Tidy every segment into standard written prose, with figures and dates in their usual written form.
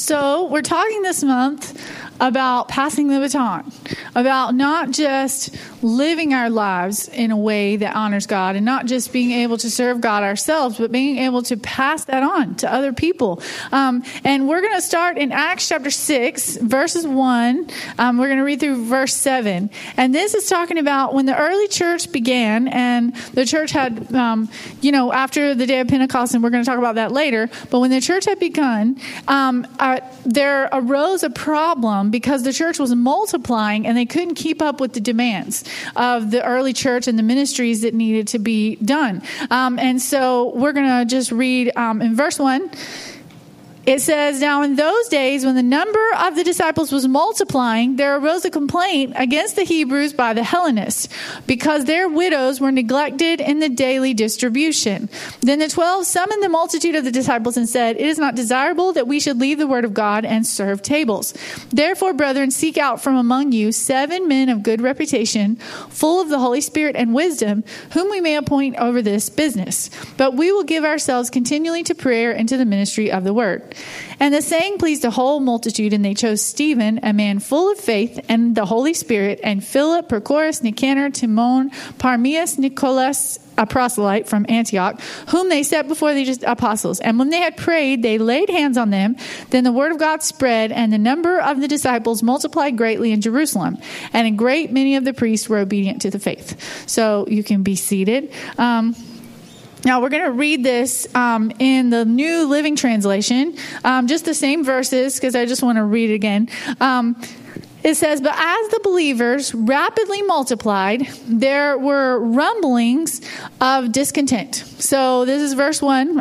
So we're talking this month about passing the baton, about not just living our lives in a way that honors God and not just being able to serve God ourselves, but being able to pass that on to other people. And we're going to start in Acts chapter 6, verses 1. We're going to read through verse 7. And this is talking about when the early church began, and the church had, after the day of Pentecost, and we're going to talk about that later, but when the church had begun, there arose a problem because the church was multiplying and they couldn't keep up with the demands of the early church and the ministries that needed to be done. And so we're going to just read in verse 1. It says, "Now in those days, when the number of the disciples was multiplying, there arose a complaint against the Hebrews by the Hellenists, because their widows were neglected in the daily distribution. Then the 12 summoned the multitude of the disciples and said, 'It is not desirable that we should leave the word of God and serve tables. Therefore, brethren, seek out from among you 7 men of good reputation, full of the Holy Spirit and wisdom, whom we may appoint over this business. But we will give ourselves continually to prayer and to the ministry of the word.' And the saying pleased the whole multitude, and they chose Stephen, a man full of faith and the Holy Spirit, and Philip, Prochorus, Nicanor, Timon, Parmenas, Nicholas, a proselyte from Antioch, whom they set before the apostles. And when they had prayed, they laid hands on them. Then the word of God spread, and the number of the disciples multiplied greatly in Jerusalem. And a great many of the priests were obedient to the faith." So you can be seated. Now, we're going to read this in the New Living Translation, just the same verses, because I just want to read it again. It says, "But as the believers rapidly multiplied, there were rumblings of discontent." So this is verse 1,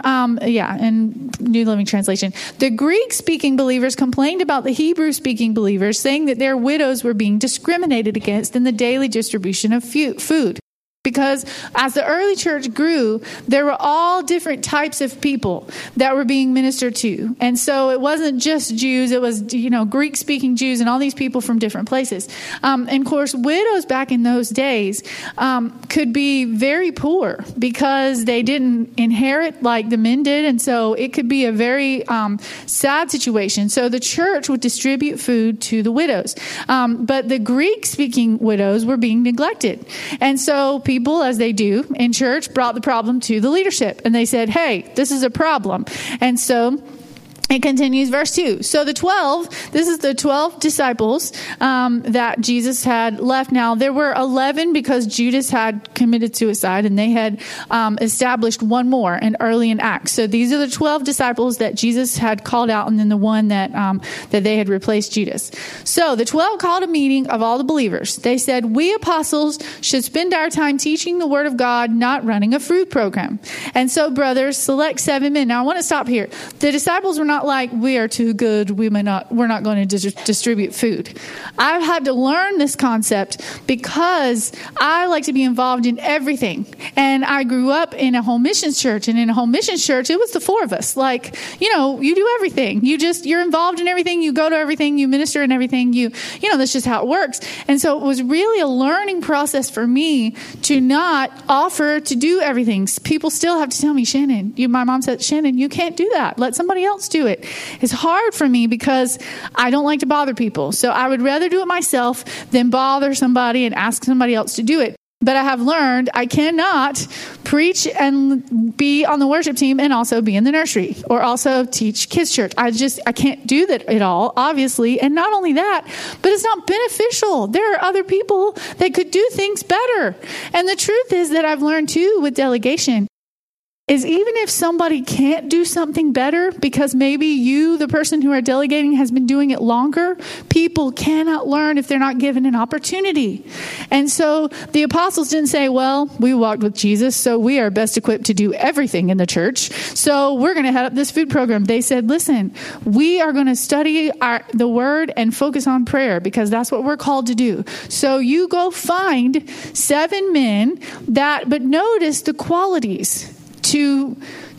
in New Living Translation. "The Greek-speaking believers complained about the Hebrew-speaking believers, saying that their widows were being discriminated against in the daily distribution of food. Because as the early church grew, there were all different types of people that were being ministered to. And so it wasn't just Jews, it was, Greek-speaking Jews and all these people from different places. And of course, widows back in those days could be very poor because they didn't inherit like the men did. And so it could be a very sad situation. So the church would distribute food to the widows. But the Greek-speaking widows were being neglected. And so people, as they do in church, brought the problem to the leadership. And they said, "Hey, this is a problem." And so it continues, verse 2. "So the 12, this is the 12 disciples that Jesus had left. Now, there were 11 because Judas had committed suicide, and they had established one more and early in Acts. So these are the 12 disciples that Jesus had called out, and then the one that they had replaced Judas. So the 12 called a meeting of all the believers. They said, 'We apostles should spend our time teaching the word of God, not running a food program. And so, brothers, select 7 men.'" Now, I want to stop here. The disciples were not like, "We are too good, we're not going to distribute food." I've had to learn this concept because I like to be involved in everything. And I grew up in a home missions church, and in a home missions church, it was the 4 of us. Like, you do everything. You're involved in everything. You go to everything. You minister in everything. That's just how it works. And so it was really a learning process for me to not offer to do everything. People still have to tell me, "Shannon," my mom said, "Shannon, you can't do that. Let somebody else do it." It's hard for me because I don't like to bother people. So I would rather do it myself than bother somebody and ask somebody else to do it. But I have learned I cannot preach and be on the worship team and also be in the nursery or also teach kids church. I can't do that at all, obviously. And not only that, but it's not beneficial. There are other people that could do things better. And the truth is that I've learned too with delegation is even if somebody can't do something better because maybe you, the person who are delegating, has been doing it longer, people cannot learn if they're not given an opportunity. And so the apostles didn't say, "Well, we walked with Jesus, so we are best equipped to do everything in the church, so we're going to head up this food program." They said, "Listen, we are going to study the word and focus on prayer because that's what we're called to do. So you go find 7 men but notice the qualities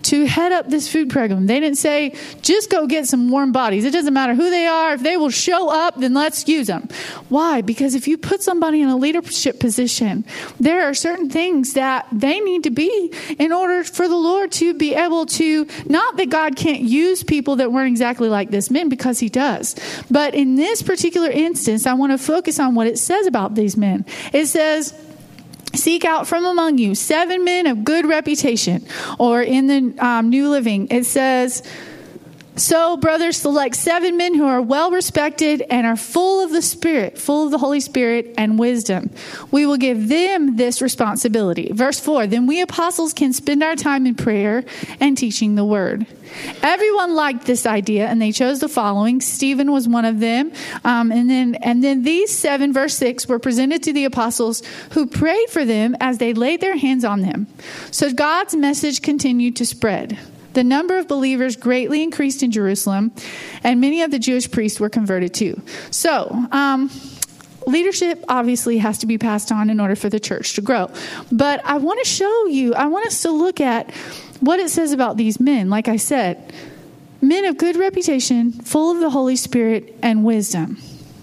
to head up this food program. They didn't say, just go get some warm bodies. It doesn't matter who they are. If they will show up, then let's use them. Why? Because if you put somebody in a leadership position, there are certain things that they need to be in order for the Lord to be able to, not that God can't use people that weren't exactly like this men, because he does. But in this particular instance, I want to focus on what it says about these men. It says, seek out from among you 7 men of good reputation. Or in the New Living, it says, so, brothers, select 7 men who are well respected and are full of the Spirit, full of the Holy Spirit and wisdom. We will give them this responsibility. Verse 4, then we apostles can spend our time in prayer and teaching the word. Everyone liked this idea, and they chose the following. Stephen was one of them. And then these 7, verse 6, were presented to the apostles, who prayed for them as they laid their hands on them. So God's message continued to spread. The number of believers greatly increased in Jerusalem, and many of the Jewish priests were converted too. So, leadership obviously has to be passed on in order for the church to grow. But I want us to look at what it says about these men. Like I said, men of good reputation, full of the Holy Spirit and wisdom.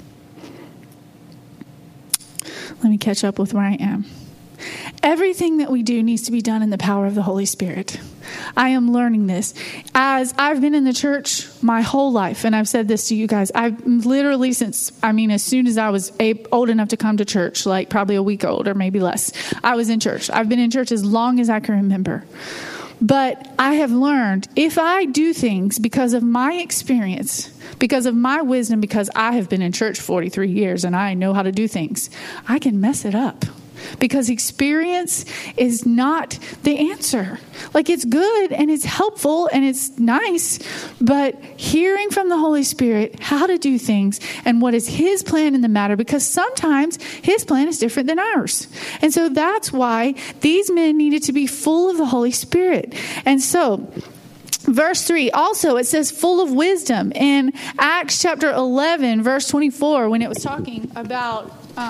Let me catch up with where I am. Everything that we do needs to be done in the power of the Holy Spirit. I am learning this. As I've been in the church my whole life, and I've said this to you guys, I've literally as soon as I was old enough to come to church, like probably a week old or maybe less, I was in church. I've been in church as long as I can remember. But I have learned, if I do things because of my experience, because of my wisdom, because I have been in church 43 years and I know how to do things, I can mess it up. Because experience is not the answer. Like, it's good and it's helpful and it's nice, but hearing from the Holy Spirit how to do things and what is his plan in the matter, because sometimes his plan is different than ours. And so that's why these men needed to be full of the Holy Spirit. And so verse 3, also it says full of wisdom. In Acts chapter 11, verse 24, when it was talking about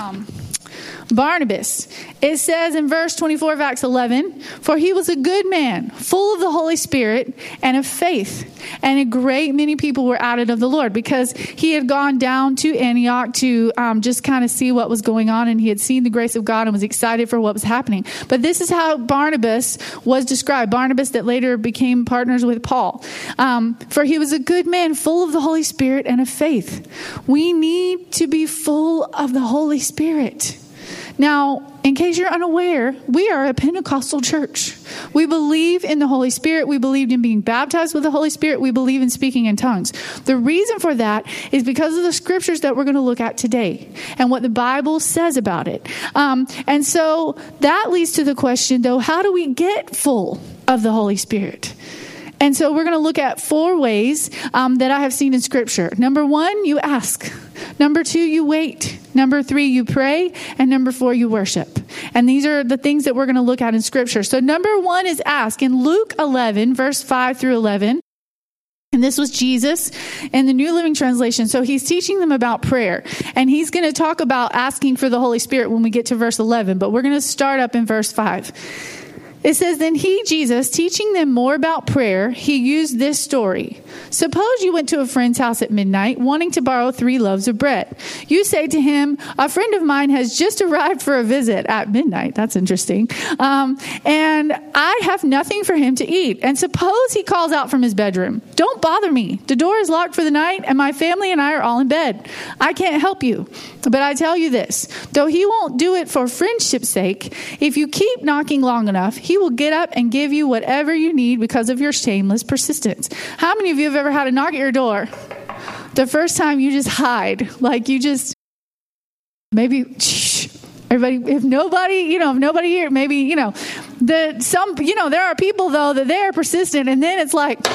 Barnabas, it says in verse 24 of Acts 11, for he was a good man, full of the Holy Spirit and of faith, and a great many people were added of the Lord, because he had gone down to Antioch to just kind of see what was going on, and he had seen the grace of God and was excited for what was happening. But this is how Barnabas was described. Barnabas that later became partners with Paul. For he was a good man, full of the Holy Spirit and of faith. We need to be full of the Holy Spirit. Now, in case you're unaware, we are a Pentecostal church. We believe in the Holy Spirit. We believed in being baptized with the Holy Spirit. We believe in speaking in tongues. The reason for that is because of the scriptures that we're going to look at today and what the Bible says about it. And so that leads to the question, though, how do we get full of the Holy Spirit? And so we're going to look at 4 ways that I have seen in Scripture. Number 1, you ask. Number 2, you wait. Number 3, you pray. And number 4, you worship. And these are the things that we're going to look at in Scripture. So number 1 is ask. In Luke 11, verse 5 through 11, and this was Jesus in the New Living Translation. So he's teaching them about prayer. And he's going to talk about asking for the Holy Spirit when we get to verse 11. But we're going to start up in verse 5. It says, then he, Jesus, teaching them more about prayer, he used this story. Suppose you went to a friend's house at midnight, wanting to borrow 3 loaves of bread. You say to him, a friend of mine has just arrived for a visit at midnight. That's interesting. And I have nothing for him to eat. And suppose he calls out from his bedroom, don't bother me. The door is locked for the night, and my family and I are all in bed. I can't help you. But I tell you this, though he won't do it for friendship's sake, if you keep knocking long enough, he will get up and give you whatever you need because of your shameless persistence. How many of you have ever had a knock at your door? The first time you just hide, like you just, maybe, everybody, if nobody here, maybe, there are people though that they're persistent, and then it's like,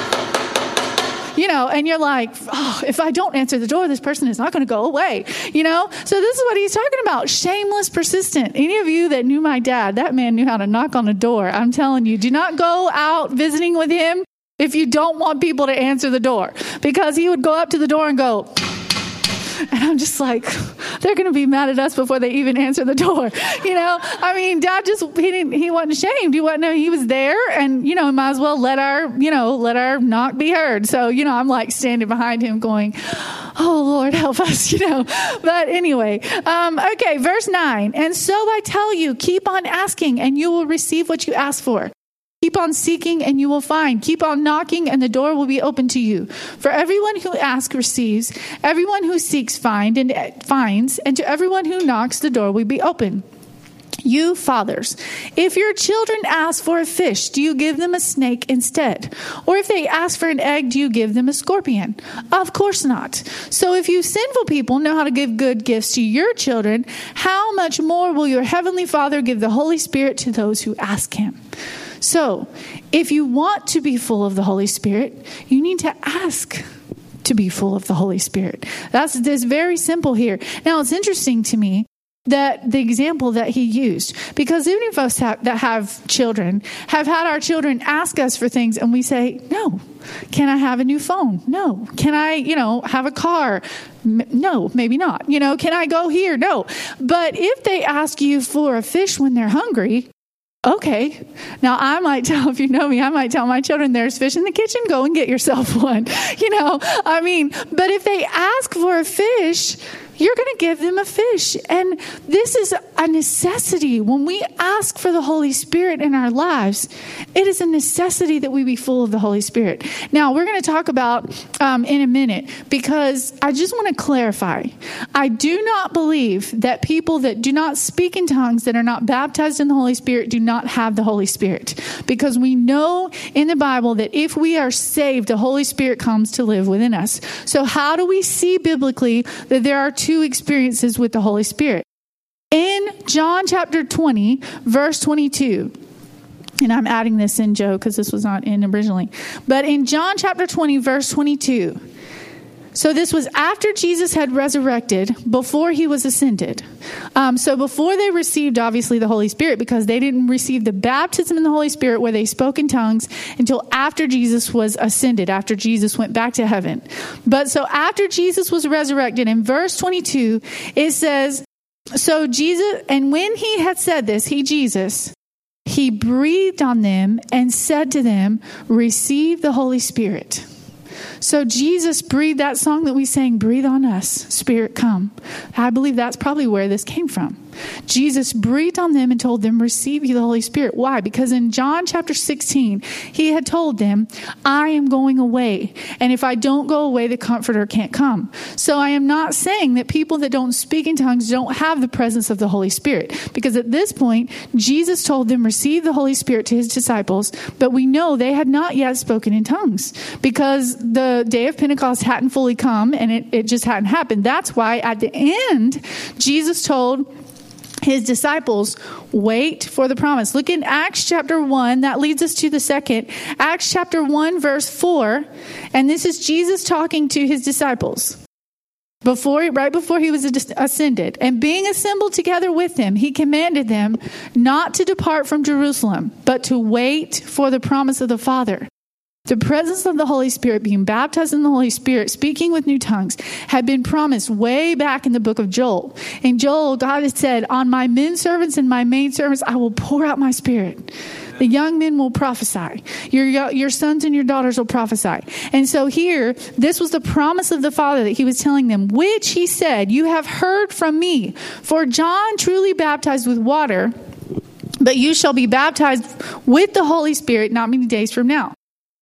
and you're like, oh, if I don't answer the door, this person is not going to go away, So this is what he's talking about. Shameless, persistent. Any of you that knew my dad, that man knew how to knock on a door. I'm telling you, do not go out visiting with him if you don't want people to answer the door, because he would go up to the door and go, and I'm just like, they're going to be mad at us before they even answer the door. I mean, Dad he wasn't ashamed. He was there, and, might as well let our knock be heard. So, I'm like standing behind him going, oh, Lord, help us, But anyway, okay, verse 9. And so I tell you, keep on asking and you will receive what you ask for. Keep on seeking and you will find. Keep on knocking and the door will be open to you. For everyone who asks receives, everyone who seeks finds, and to everyone who knocks the door will be open. You fathers, if your children ask for a fish, do you give them a snake instead? Or if they ask for an egg, do you give them a scorpion? Of course not. So if you sinful people know how to give good gifts to your children, how much more will your heavenly Father give the Holy Spirit to those who ask him? So if you want to be full of the Holy Spirit, you need to ask to be full of the Holy Spirit. That's very simple here. Now, it's interesting to me that the example that he used, because even if us that have children have had our children ask us for things and we say, no. Can I have a new phone? No. Can I, have a car? No, maybe not. Can I go here? No. But if they ask you for a fish when they're hungry, okay. Now I might tell, if you know me, I might tell my children, there's fish in the kitchen, go and get yourself one. But if they ask for a fish, you're going to give them a fish. And this is a necessity. When we ask for the Holy Spirit in our lives, it is a necessity that we be full of the Holy Spirit. Now, we're going to talk about in a minute, because I just want to clarify. I do not believe that people that do not speak in tongues, that are not baptized in the Holy Spirit, do not have the Holy Spirit. Because we know in the Bible that if we are saved, the Holy Spirit comes to live within us. So how do we see biblically that there are two experiences with the Holy Spirit? In John chapter 20, verse 22, and I'm adding this in, Joe, because this was not in originally, but in John chapter 20, verse 22, so this was after Jesus had resurrected, before he was ascended. So before they received, obviously, the Holy Spirit, because they didn't receive the baptism in the Holy Spirit where they spoke in tongues until after Jesus was ascended, after Jesus went back to heaven. But so after Jesus was resurrected, in verse 22, it says, so Jesus, and when he had said this, Jesus, he breathed on them and said to them, receive the Holy Spirit. So Jesus breathed that song that we sang, breathe on us, Spirit, come. I believe that's probably where this came from. Jesus breathed on them and told them, receive you the Holy Spirit. Why? Because in John chapter 16, he had told them, I am going away. And if I don't go away, the Comforter can't come. So I am not saying that people that don't speak in tongues don't have the presence of the Holy Spirit. Because at this point, Jesus told them, receive the Holy Spirit to his disciples. But we know they had not yet spoken in tongues because the day of Pentecost hadn't fully come and it just hadn't happened. That's why at the end, Jesus told his disciples, wait for the promise. Look in Acts chapter 1. That leads us to the second. Acts chapter 1, verse 4. And this is Jesus talking to his disciples. Right before he was ascended. And being assembled together with them, he commanded them not to depart from Jerusalem, but to wait for the promise of the Father. The presence of the Holy Spirit, being baptized in the Holy Spirit, speaking with new tongues, had been promised way back in the book of Joel. In Joel, God had said, on my men servants and my maid servants, I will pour out my Spirit. The young men will prophesy. Your sons and your daughters will prophesy. And so here, this was the promise of the Father that he was telling them, which he said, you have heard from me. For John truly baptized with water, but you shall be baptized with the Holy Spirit not many days from now.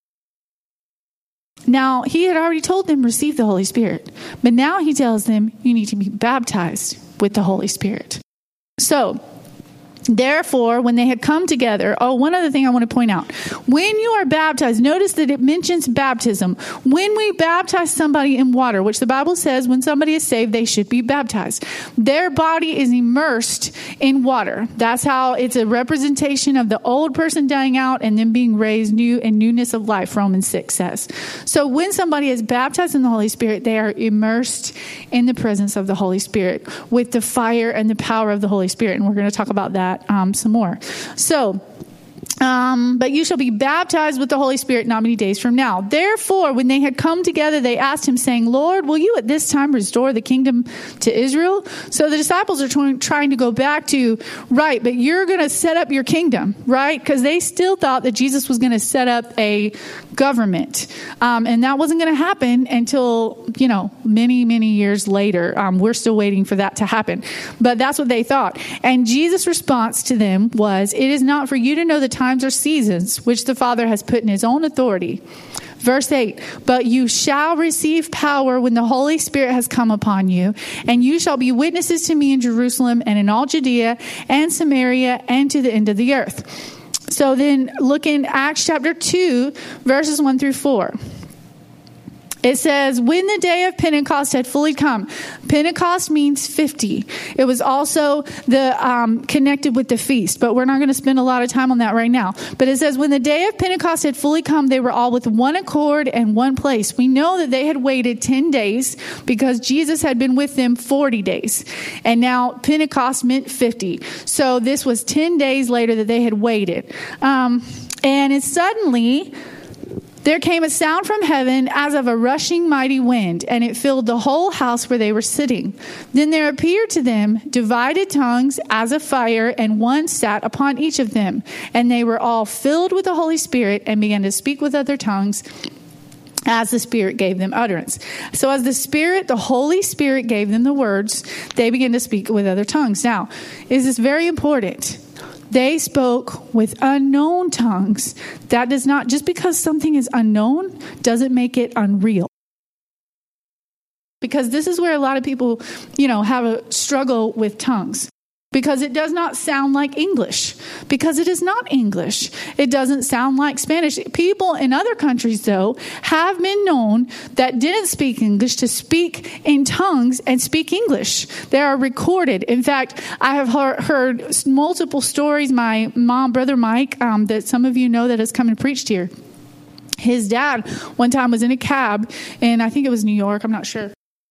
Now, he had already told them, receive the Holy Spirit. But now he tells them, you need to be baptized with the Holy Spirit. So, therefore, when they had come together, one other thing I want to point out. When you are baptized, notice that it mentions baptism. When we baptize somebody in water, which the Bible says when somebody is saved, they should be baptized. Their body is immersed in water. That's how it's a representation of the old person dying out and then being raised new in newness of life, Romans 6 says. So when somebody is baptized in the Holy Spirit, they are immersed in the presence of the Holy Spirit with the fire and the power of the Holy Spirit. And we're going to talk about that some more. So but you shall be baptized with the Holy Spirit not many days from now. Therefore, when they had come together, they asked him, saying, Lord, will you at this time restore the kingdom to Israel? So the disciples are trying to go back to, right, but you're going to set up your kingdom, right? Because they still thought that Jesus was going to set up a government. And that wasn't going to happen until, many, many years later. We're still waiting for that to happen. But that's what they thought. And Jesus' response to them was, it is not for you to know the times or seasons which the Father has put in his own authority. Verse 8, but you shall receive power when the Holy Spirit has come upon you, and you shall be witnesses to me in Jerusalem and in all Judea and Samaria and to the end of the earth. So then look in Acts chapter 2, verses 1 through 4. It says, when the day of Pentecost had fully come. Pentecost means 50. It was also connected with the feast, but we're not going to spend a lot of time on that right now. But it says, when the day of Pentecost had fully come, they were all with one accord and one place. We know that they had waited 10 days because Jesus had been with them 40 days. And now Pentecost meant 50. So this was 10 days later that they had waited. And it suddenly... there came a sound from heaven as of a rushing mighty wind, and it filled the whole house where they were sitting. Then there appeared to them divided tongues as of fire, and one sat upon each of them. And they were all filled with the Holy Spirit and began to speak with other tongues as the Spirit gave them utterance. So as the Holy Spirit gave them the words, they began to speak with other tongues. Now, this is very important. They spoke with unknown tongues. That does not, just because something is unknown, doesn't make it unreal. Because this is where a lot of people, have a struggle with tongues. Because it does not sound like English. Because it is not English. It doesn't sound like Spanish. People in other countries, though, have been known that didn't speak English to speak in tongues and speak English. They are recorded. In fact, I have heard multiple stories. My mom, brother Mike, that some of you know that has come and preached here. His dad one time was in a cab, and I think it was New York. I'm not sure.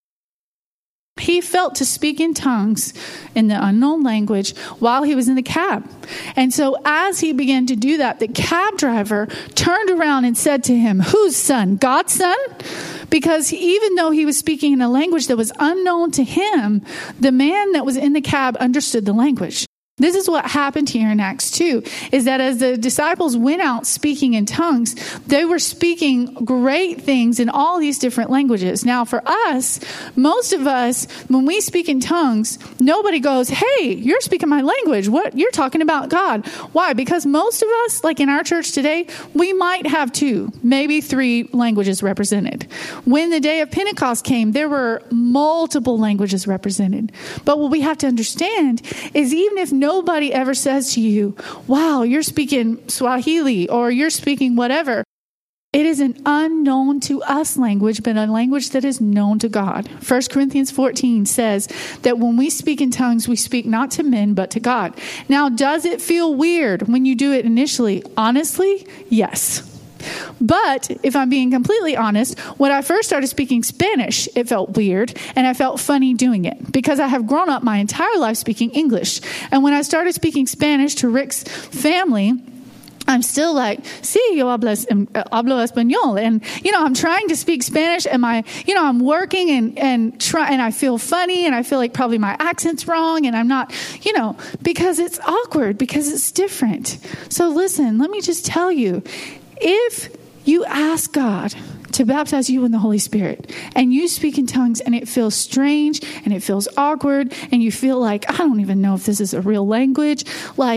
He felt to speak in tongues in the unknown language while he was in the cab. And so as he began to do that, the cab driver turned around and said to him, whose son? God's son? Because even though he was speaking in a language that was unknown to him, the man that was in the cab understood the language. This is what happened here in Acts 2, is that as the disciples went out speaking in tongues, they were speaking great things in all these different languages. Now, for us, most of us, when we speak in tongues, nobody goes, hey, you're speaking my language. What? You're talking about God. Why? Because most of us, like in our church today, we might have 2, maybe 3 languages represented. When the day of Pentecost came, there were multiple languages represented. But what we have to understand is even if nobody ever says to you, wow, you're speaking Swahili or you're speaking whatever. It is an unknown to us language, but a language that is known to God. 1 Corinthians 14 says that when we speak in tongues, we speak not to men, but to God. Now, does it feel weird when you do it initially? Honestly, yes. But if I'm being completely honest, when I first started speaking Spanish, it felt weird and I felt funny doing it because I have grown up my entire life speaking English. And when I started speaking Spanish to Rick's family, I'm still like, sí, yo hablo español. And, I'm trying to speak Spanish and I'm working and I feel funny and I feel like probably my accent's wrong and I'm not, because it's awkward, because it's different. So listen, let me just tell you, if you ask God to baptize you in the Holy Spirit and you speak in tongues and it feels strange and it feels awkward and you feel like, I don't even know if this is a real language,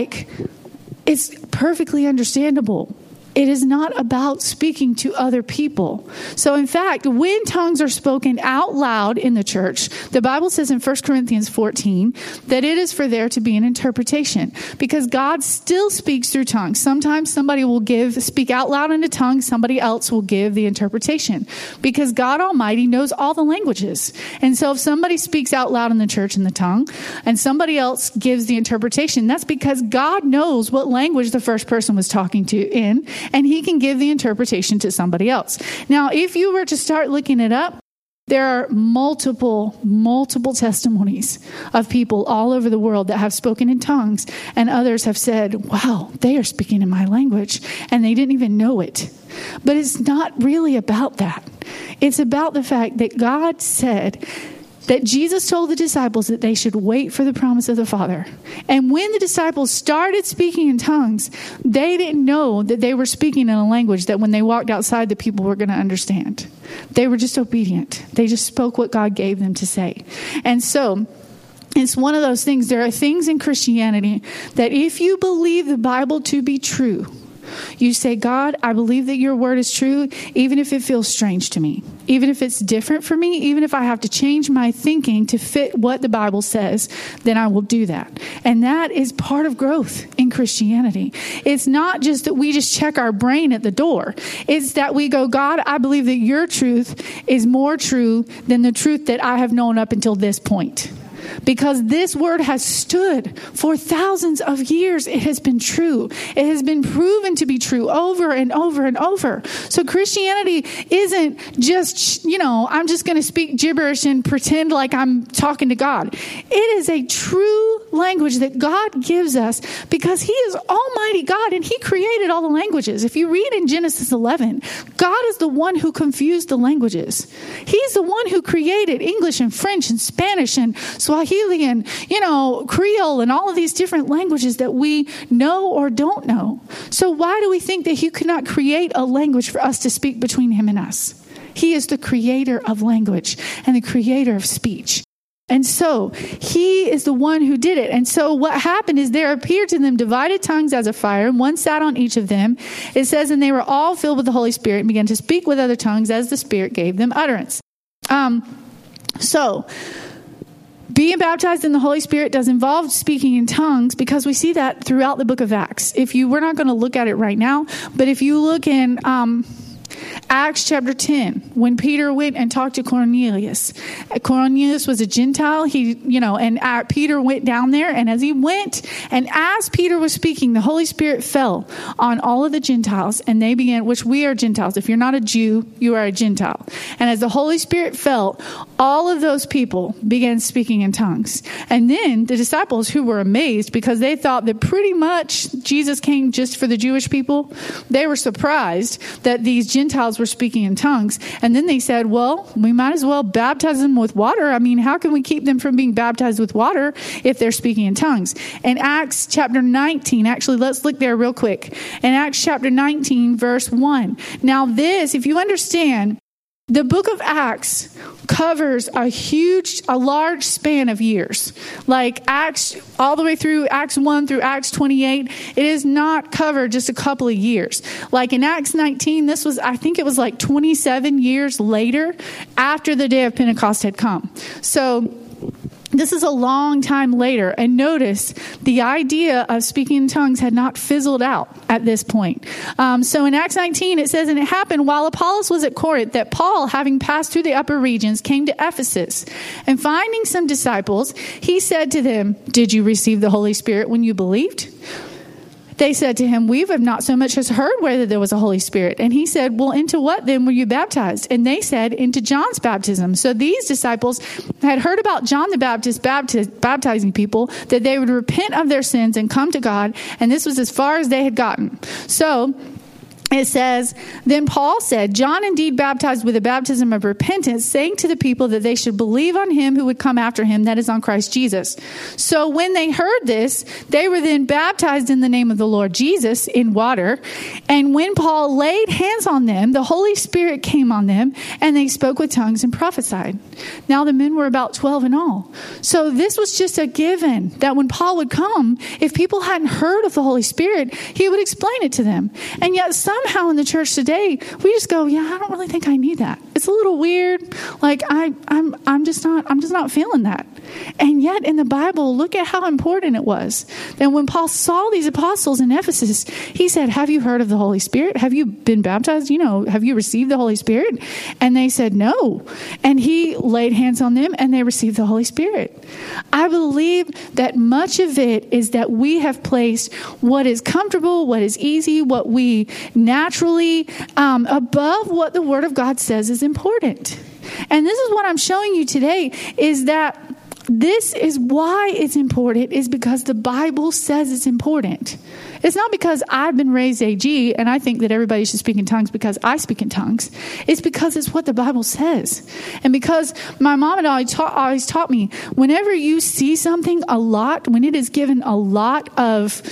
it's perfectly understandable. It is not about speaking to other people. So in fact, when tongues are spoken out loud in the church, the Bible says in 1 Corinthians 14 that it is for there to be an interpretation because God still speaks through tongues. Sometimes somebody will speak out loud in a tongue. Somebody else will give the interpretation because God Almighty knows all the languages. And so if somebody speaks out loud in the church in the tongue and somebody else gives the interpretation, that's because God knows what language the first person was talking to in, and he can give the interpretation to somebody else. Now, if you were to start looking it up, There are multiple testimonies of people all over the world that have spoken in tongues, and others have said, wow, they are speaking in my language, and they didn't even know it. But it's not really about that. It's about the fact that God said that Jesus told the disciples that they should wait for the promise of the Father. And when the disciples started speaking in tongues, they didn't know that they were speaking in a language that when they walked outside, the people were going to understand. They were just obedient. They just spoke what God gave them to say. And so it's one of those things. There are things in Christianity that if you believe the Bible to be true, you say, God, I believe that your word is true, even if it feels strange to me, even if it's different for me, even if I have to change my thinking to fit what the Bible says, then I will do that. And that is part of growth in Christianity. It's not just that we just check our brain at the door. It's that we go, God, I believe that your truth is more true than the truth that I have known up until this point. Because this word has stood for thousands of years. It has been true. It has been proven to be true over and over and over. So Christianity isn't just, I'm just going to speak gibberish and pretend like I'm talking to God. It is a true language that God gives us because he is Almighty God and he created all the languages. If you read in Genesis 11, God is the one who confused the languages. He's the one who created English and French and Spanish and Swahili and, Creole and all of these different languages that we know or don't know. So why do we think that he could not create a language for us to speak between him and us? He is the creator of language and the creator of speech. And so he is the one who did it. And so what happened is there appeared to them divided tongues as a fire, and one sat on each of them. It says, and they were all filled with the Holy Spirit and began to speak with other tongues as the Spirit gave them utterance. So being baptized in the Holy Spirit does involve speaking in tongues because we see that throughout the book of Acts. We're not going to look at it right now, but if you look in Acts chapter 10, when Peter went and talked to Cornelius. Cornelius was a Gentile. Peter went down there, and as he went, and as Peter was speaking, the Holy Spirit fell on all of the Gentiles, and they began, which we are Gentiles. If you're not a Jew, you are a Gentile. And as the Holy Spirit fell, all of those people began speaking in tongues. And then the disciples, who were amazed because they thought that pretty much Jesus came just for the Jewish people, they were surprised that these Gentiles were speaking in tongues. And then they said, well, we might as well baptize them with water. I mean, how can we keep them from being baptized with water if they're speaking in tongues? In Acts chapter 19, actually, let's look there real quick. In Acts chapter 19, verse 1. Now this, if you understand, the book of Acts covers a large span of years. Like Acts, all the way through Acts 1 through Acts 28, it is not covered just a couple of years. Like in Acts 19, I think it was like 27 years later after the day of Pentecost had come. So this is a long time later. And notice the idea of speaking in tongues had not fizzled out at this point. So in Acts 19, it says, and it happened while Apollos was at Corinth that Paul, having passed through the upper regions, came to Ephesus. And finding some disciples, he said to them, did you receive the Holy Spirit when you believed? They said to him, we have not so much as heard whether there was a Holy Spirit. And he said, well, into what then were you baptized? And they said, into John's baptism. So these disciples had heard about John the Baptist baptizing people, that they would repent of their sins and come to God. And this was as far as they had gotten. So it says, then Paul said, John indeed baptized with a baptism of repentance, saying to the people that they should believe on him who would come after him, that is on Christ Jesus. So when they heard this, they were then baptized in the name of the Lord Jesus in water. And when Paul laid hands on them, the Holy Spirit came on them, and they spoke with tongues and prophesied. Now the men were about 12 in all. So this was just a given that when Paul would come, if people hadn't heard of the Holy Spirit, he would explain it to them. And yet somehow in the church today, we just go, yeah, I don't really think I need that. It's a little weird. Like I'm just not feeling that. And yet in the Bible, look at how important it was. That when Paul saw these apostles in Ephesus, he said, have you heard of the Holy Spirit? Have you been baptized? Have you received the Holy Spirit? And they said, no. And he laid hands on them and they received the Holy Spirit. I believe that much of it is that we have placed what is comfortable, what is easy, what we naturally above what the Word of God says is important. And this is what I'm showing you today, is that this is why it's important, is because the Bible says it's important. It's not because I've been raised AG and I think that everybody should speak in tongues because I speak in tongues. It's because it's what the Bible says. And because my mom and I always taught me, whenever you see something a lot, when it is given a lot of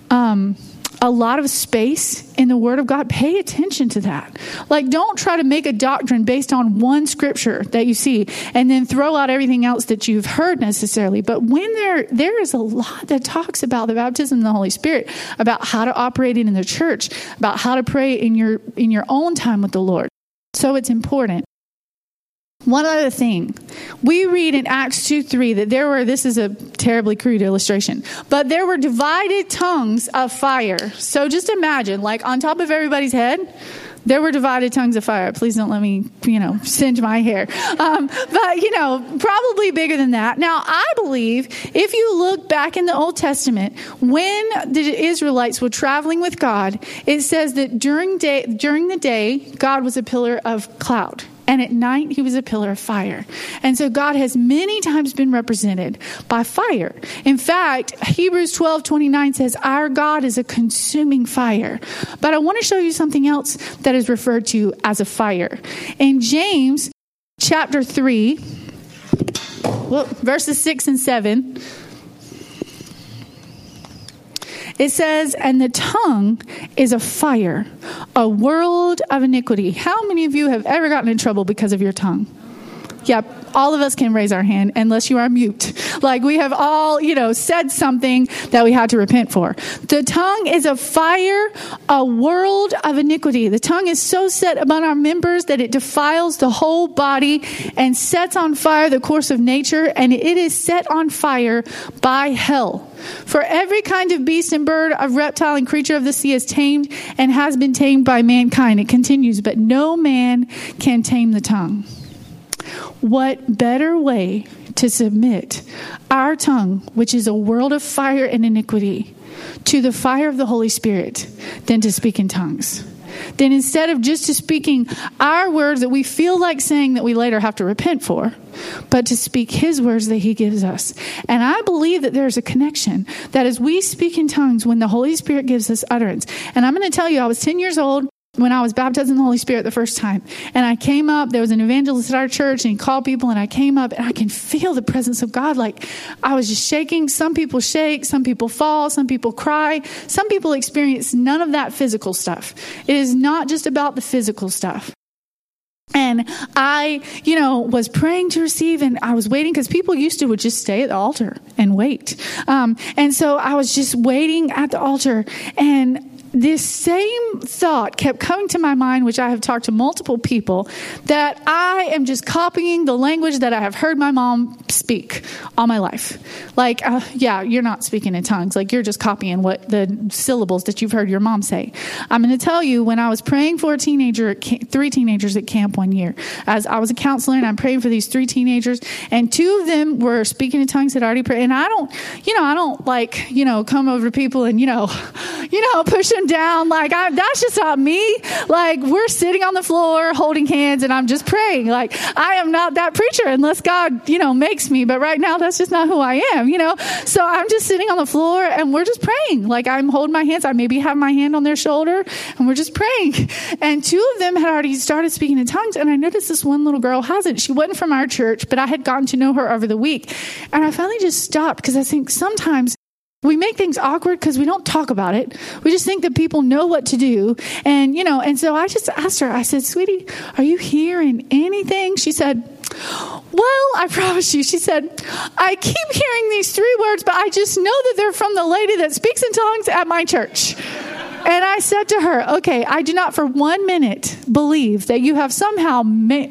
space in the Word of God, pay attention to that. Like, don't try to make a doctrine based on one scripture that you see and then throw out everything else that you've heard necessarily. But when there is a lot that talks about the baptism of the Holy Spirit, about how to operate it in the church, about how to pray in your own time with the Lord. So it's important. One other thing, we read in Acts 2:3 that this is a terribly crude illustration, but there were divided tongues of fire. So just imagine, like on top of everybody's head, there were divided tongues of fire. Please don't let me, singe my hair. But, probably bigger than that. Now, I believe if you look back in the Old Testament, when the Israelites were traveling with God, it says that during the day, God was a pillar of cloud. And at night, he was a pillar of fire. And so God has many times been represented by fire. In fact, Hebrews 12:29 says, our God is a consuming fire. But I want to show you something else that is referred to as a fire. In James chapter 3, verses 6 and 7, it says, and the tongue is a fire, a world of iniquity. How many of you have ever gotten in trouble because of your tongue? Yep, all of us can raise our hand unless you are mute. Like we have all, said something that we had to repent for. The tongue is a fire, a world of iniquity. The tongue is so set upon our members that it defiles the whole body and sets on fire the course of nature, and it is set on fire by hell. For every kind of beast and bird, of reptile and creature of the sea is tamed and has been tamed by mankind. It continues, but no man can tame the tongue. What better way to submit our tongue, which is a world of fire and iniquity, to the fire of the Holy Spirit than to speak in tongues? Then instead of just to speaking our words that we feel like saying that we later have to repent for, but to speak his words that he gives us. And I believe that there's a connection, that as we speak in tongues, when the Holy Spirit gives us utterance. And I'm going to tell you, I was 10 years old when I was baptized in the Holy Spirit the first time. And I came up, there was an evangelist at our church, and he called people, and I came up, and I can feel the presence of God. Like, I was just shaking. Some people shake, some people fall, some people cry. Some people experience none of that physical stuff. It is not just about the physical stuff. And I, was praying to receive, and I was waiting, because people would just stay at the altar and wait. And so I was just waiting at the altar, and this same thought kept coming to my mind, which I have talked to multiple people, that I am just copying the language that I have heard my mom speak all my life. Like, you're not speaking in tongues. Like, you're just copying what the syllables that you've heard your mom say. I'm going to tell you, when I was praying for three teenagers at camp one year, as I was a counselor, and I'm praying for these three teenagers, and two of them were speaking in tongues, had already prayed. And I don't come over to people and, push them down. Like, that's just not me. Like, we're sitting on the floor holding hands, and I'm just praying. Like, I am not that preacher unless God, makes me. But right now, that's just not who I am, So I'm just sitting on the floor, and we're just praying. Like, I'm holding my hands. I maybe have my hand on their shoulder, and we're just praying. And two of them had already started speaking in tongues, and I noticed this one little girl hasn't. She wasn't from our church, but I had gotten to know her over the week. And I finally just stopped, because I think sometimes we make things awkward because we don't talk about it. We just think that people know what to do. And, and so I just asked her, I said, sweetie, are you hearing anything? She said, well, I promise you, she said, I keep hearing these three words, but I just know that they're from the lady that speaks in tongues at my church. And I said to her, okay, I do not for 1 minute believe that you have somehow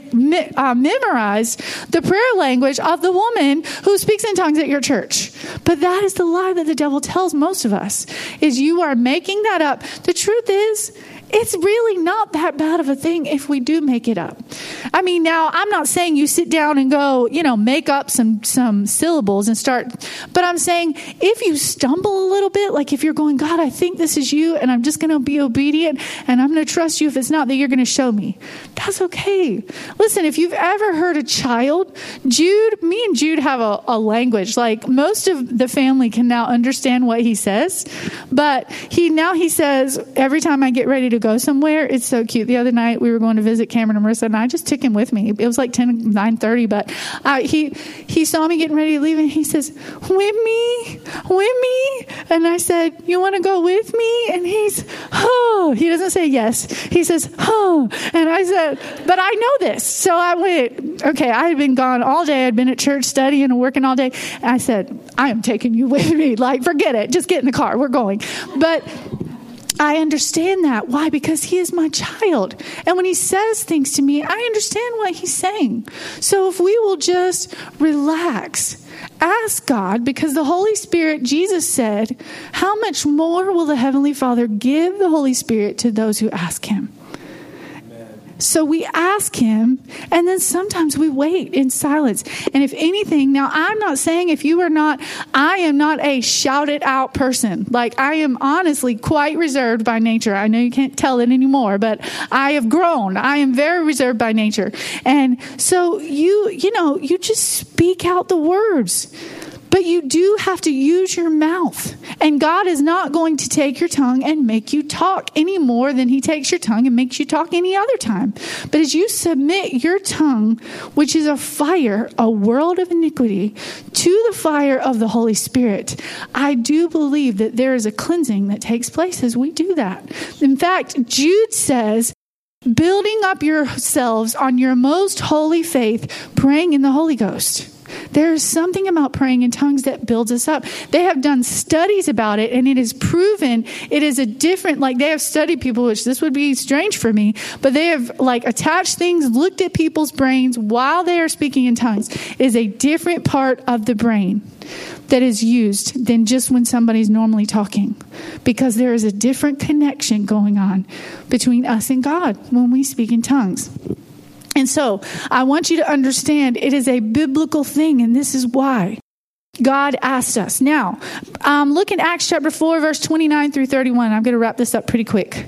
memorized the prayer language of the woman who speaks in tongues at your church. But that is the lie that the devil tells most of us, is you are making that up. The truth is it's really not that bad of a thing if we do make it up. I mean, now I'm not saying you sit down and go, make up some syllables and start, but I'm saying if you stumble a little bit, like if you're going, God, I think this is you and I'm just going to be obedient and I'm going to trust you. If it's not, that you're going to show me. That's okay. Listen, if you've ever heard a child, me and Jude have a language. Like most of the family can now understand what he says, but he says, every time I get ready to go somewhere, it's so cute. The other night we were going to visit Cameron and Marissa and I just took him with me. It was like 9:30, but he saw me getting ready to leave and he says, with me? And I said, you want to go with me? And he doesn't say yes. He says, and I said, but I know this. So I went, okay, I had been gone all day. I'd been at church studying and working all day. And I said, I am taking you with me. Like, forget it. Just get in the car. We're going. But I understand that. Why? Because he is my child. And when he says things to me, I understand what he's saying. So if we will just relax, ask God, because the Holy Spirit, Jesus said, how much more will the Heavenly Father give the Holy Spirit to those who ask him? So we ask him, and then sometimes we wait in silence. And if anything, now I'm not saying I am not a shout it out person. Like I am honestly quite reserved by nature. I know you can't tell it anymore, but I have grown. I am very reserved by nature. And so you just speak out the words. But you do have to use your mouth. And God is not going to take your tongue and make you talk any more than he takes your tongue and makes you talk any other time. But as you submit your tongue, which is a fire, a world of iniquity, to the fire of the Holy Spirit, I do believe that there is a cleansing that takes place as we do that. In fact, Jude says, building up yourselves on your most holy faith, praying in the Holy Ghost. There is something about praying in tongues that builds us up. They have done studies about it, and it is proven it is a different, like they have studied people, which this would be strange for me, but they have like attached things, looked at people's brains while they are speaking in tongues. It is a different part of the brain that is used than just when somebody's normally talking, because there is a different connection going on between us and God when we speak in tongues. And so I want you to understand it is a biblical thing, and this is why God asked us. Now, look in Acts chapter 4, verse 29 through 31. I'm going to wrap this up pretty quick.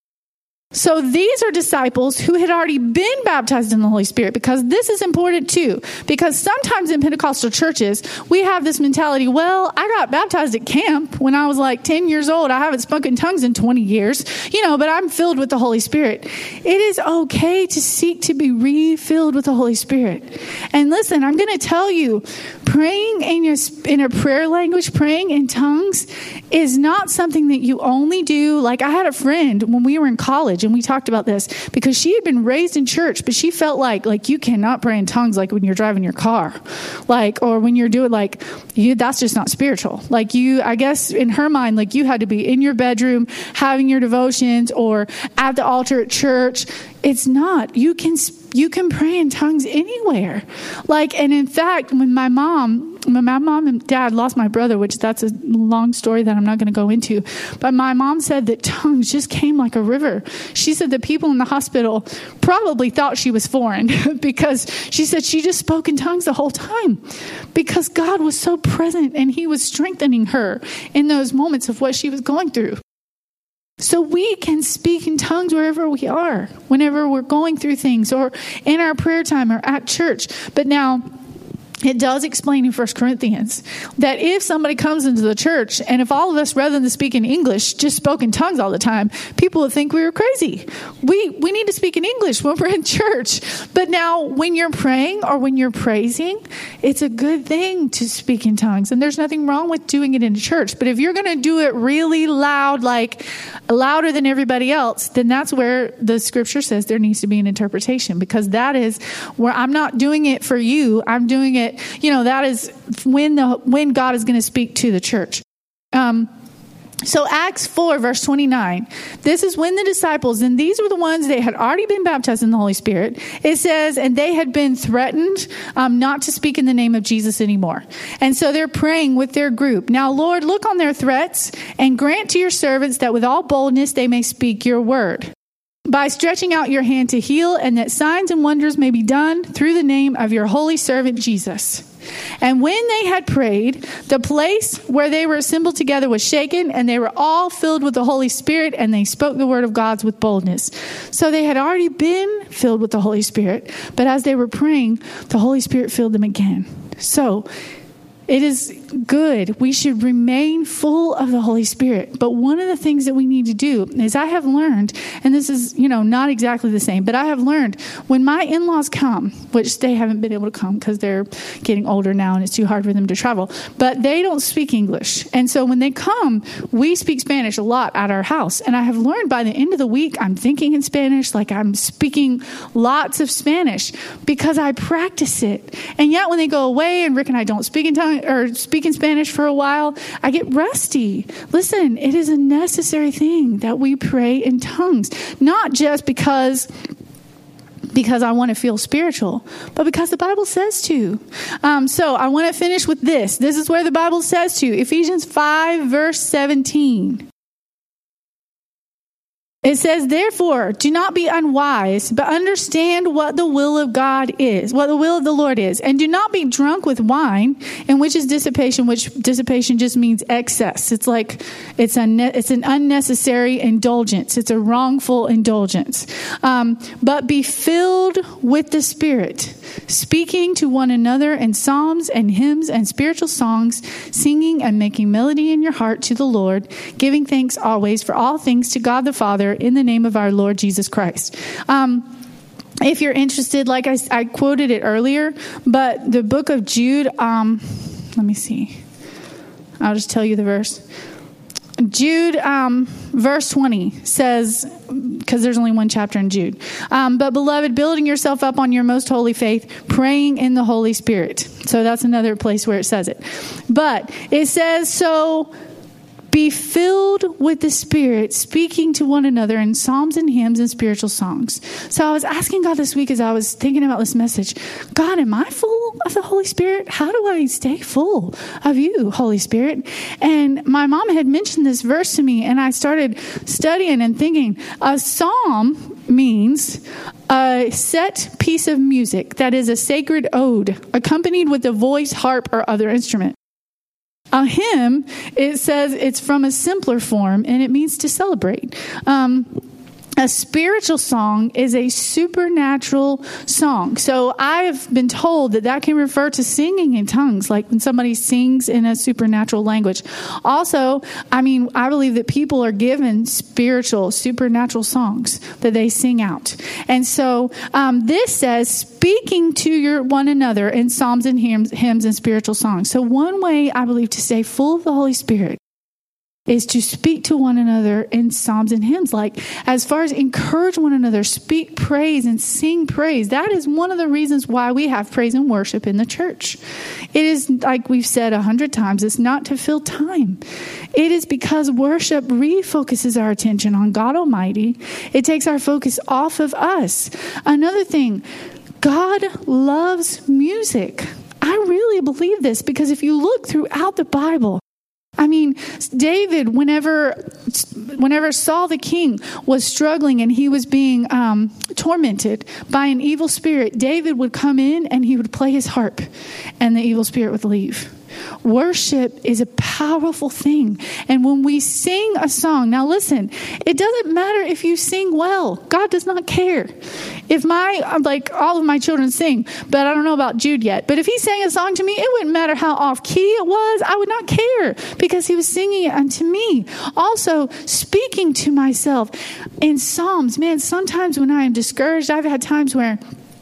So these are disciples who had already been baptized in the Holy Spirit, because this is important too. Because sometimes in Pentecostal churches, we have this mentality, well, I got baptized at camp when I was like 10 years old. I haven't spoken in tongues in 20 years, but I'm filled with the Holy Spirit. It is okay to seek to be refilled with the Holy Spirit. And listen, I'm going to tell you, praying in a prayer language, praying in tongues is not something that you only do. Like I had a friend when we were in college, and we talked about this because she had been raised in church, but she felt like you cannot pray in tongues like when you're driving your car, or when you're doing that's just not spiritual. I guess in her mind, you had to be in your bedroom having your devotions or at the altar at church. It's not. You can pray in tongues anywhere. And in fact, when my mom and dad lost my brother, which that's a long story that I'm not going to go into, but my mom said that tongues just came like a river. She said that people in the hospital probably thought she was foreign because she said she just spoke in tongues the whole time because God was so present and he was strengthening her in those moments of what she was going through. So we can speak in tongues wherever we are, whenever we're going through things or in our prayer time or at church. But now, it does explain in 1 Corinthians that if somebody comes into the church and if all of us, rather than speak in English, just spoke in tongues all the time, people would think we were crazy. We need to speak in English when we're in church. But now when you're praying or when you're praising, it's a good thing to speak in tongues. And there's nothing wrong with doing it in church. But if you're going to do it really loud, louder than everybody else, then that's where the scripture says there needs to be an interpretation, because that is where I'm not doing it for you. I'm doing it. That is when God is going to speak to the church. So Acts 4, verse 29, this is when the disciples, and these were the ones that had already been baptized in the Holy Spirit. It says, and they had been threatened not to speak in the name of Jesus anymore. And so they're praying with their group. Now, Lord, look on their threats and grant to your servants that with all boldness they may speak your word, by stretching out your hand to heal, and that signs and wonders may be done through the name of your holy servant Jesus. And when they had prayed, the place where they were assembled together was shaken, and they were all filled with the Holy Spirit, and they spoke the word of God with boldness. So they had already been filled with the Holy Spirit, but as they were praying, the Holy Spirit filled them again. So it is good. We should remain full of the Holy Spirit. But one of the things that we need to do is, I have learned, and this is, not exactly the same, but I have learned when my in-laws come, which they haven't been able to come because they're getting older now and it's too hard for them to travel, but they don't speak English. And so when they come, we speak Spanish a lot at our house. And I have learned by the end of the week, I'm thinking in Spanish, like I'm speaking lots of Spanish because I practice it. And yet when they go away and Rick and I don't speak in tongue or speak in Spanish for a while, I get rusty. Listen, it is a necessary thing that we pray in tongues, not just because I want to feel spiritual, but because the Bible says to. So I want to finish with this. This is where the Bible says to. Ephesians 5, verse 17. It says, therefore, do not be unwise, but understand what the will of God is, what the will of the Lord is. And do not be drunk with wine, in which is dissipation, which dissipation just means excess. It's like, it's an unnecessary indulgence. It's a wrongful indulgence. But be filled with the Spirit, speaking to one another in psalms and hymns and spiritual songs, singing and making melody in your heart to the Lord, giving thanks always for all things to God the Father, in the name of our Lord Jesus Christ. If you're interested, like I quoted it earlier, but the book of Jude, let me see. I'll just tell you the verse. Jude, verse 20 says, because there's only one chapter in Jude, but beloved, building yourself up on your most holy faith, praying in the Holy Spirit. So that's another place where it says it. But it says, so be filled with the Spirit, speaking to one another in psalms and hymns and spiritual songs. So I was asking God this week as I was thinking about this message, God, am I full of the Holy Spirit? How do I stay full of you, Holy Spirit? And my mom had mentioned this verse to me, and I started studying and thinking, a psalm means a set piece of music that is a sacred ode, accompanied with a voice, harp, or other instrument. A hymn, it says it's from a simpler form, and it means to celebrate. A spiritual song is a supernatural song. So I've been told that can refer to singing in tongues, like when somebody sings in a supernatural language. Also, I believe that people are given spiritual, supernatural songs that they sing out. And so this says, speaking to one another in psalms and hymns and spiritual songs. So one way I believe to stay full of the Holy Spirit is to speak to one another in psalms and hymns. Like, as far as encourage one another, speak praise and sing praise. That is one of the reasons why we have praise and worship in the church. It is, like we've said 100 times, it's not to fill time. It is because worship refocuses our attention on God Almighty. It takes our focus off of us. Another thing, God loves music. I really believe this, because if you look throughout the Bible, David, whenever Saul the king was struggling and he was being tormented by an evil spirit, David would come in and he would play his harp, and the evil spirit would leave. Worship is a powerful thing. And when we sing a song, now listen, it doesn't matter if you sing well. God does not care. If all of my children sing, but I don't know about Jude yet, but if he sang a song to me, it wouldn't matter how off key it was. I would not care, because he was singing it unto me. Also, speaking to myself in Psalms, man, sometimes when I am discouraged, I've had times where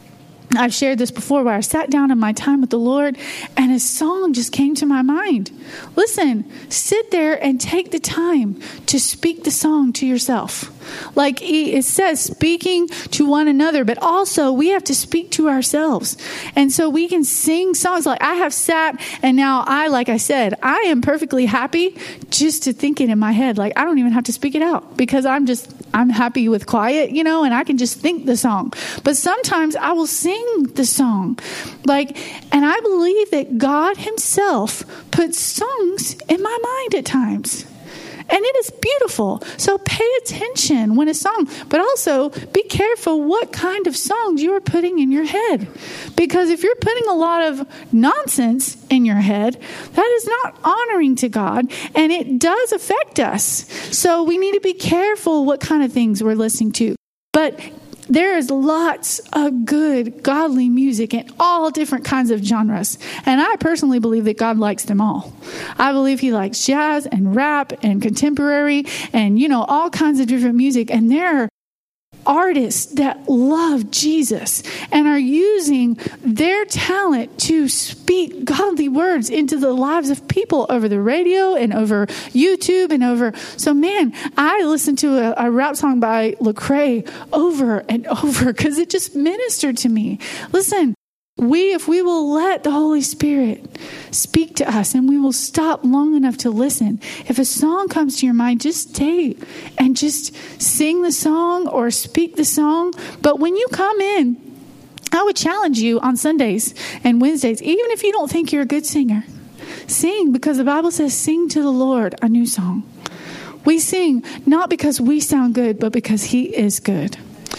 I've shared this before where I sat down in my time with the Lord and a song just came to my mind. Listen, sit there and take the time to speak the song to yourself. Like it says, speaking to one another, but also we have to speak to ourselves. And so we can sing songs. Like I have sat and now like I said, I am perfectly happy just to think it in my head. Like I don't even have to speak it out because I'm happy with quiet, and I can just think the song. But sometimes I will sing the song. And I believe that God himself puts songs in my mind at times. And it is beautiful. So pay attention when a song, but also be careful what kind of songs you are putting in your head. Because if you're putting a lot of nonsense in your head, that is not honoring to God, and it does affect us. So we need to be careful what kind of things we're listening to. But there is lots of good, godly music in all different kinds of genres. And I personally believe that God likes them all. I believe he likes jazz and rap and contemporary and, all kinds of different music. And there are artists that love Jesus and are using their talent to speak godly words into the lives of people over the radio and over YouTube and over. So man, I listened to a rap song by Lecrae over and over because it just ministered to me. Listen, if we will let the Holy Spirit speak to us and we will stop long enough to listen. If a song comes to your mind, just stay and just sing the song or speak the song. But when you come in, I would challenge you on Sundays and Wednesdays, even if you don't think you're a good singer, sing, because the Bible says, sing to the Lord a new song. We sing not because we sound good, but because he is good.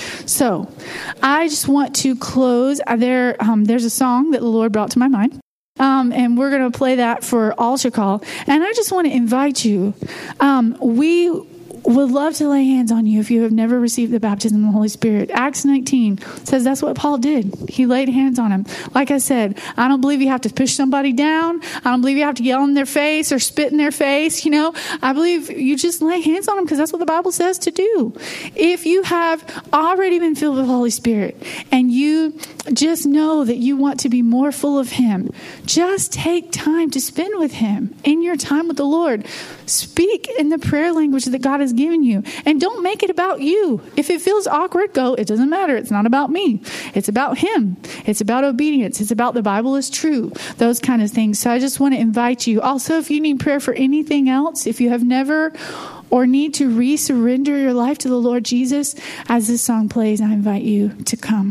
So I just want to close. There's a song that the Lord brought to my mind. And we're going to play that for Altar Call. And I just want to invite you. We would love to lay hands on you if you have never received the baptism of the Holy Spirit. Acts 19 says that's what Paul did. He laid hands on him. Like I said, I don't believe you have to push somebody down. I don't believe you have to yell in their face or spit in their face. I believe you just lay hands on them because that's what the Bible says to do. If you have already been filled with the Holy Spirit and you just know that you want to be more full of him, just take time to spend with him in your time with the Lord. Speak in the prayer language that God has given you. And don't make it about you. If it feels awkward, it doesn't matter. It's not about me. It's about him. It's about obedience. It's about the Bible is true. Those kind of things. So I just want to invite you. Also, if you need prayer for anything else, if you have never or need to resurrender your life to the Lord Jesus, as this song plays, I invite you to come.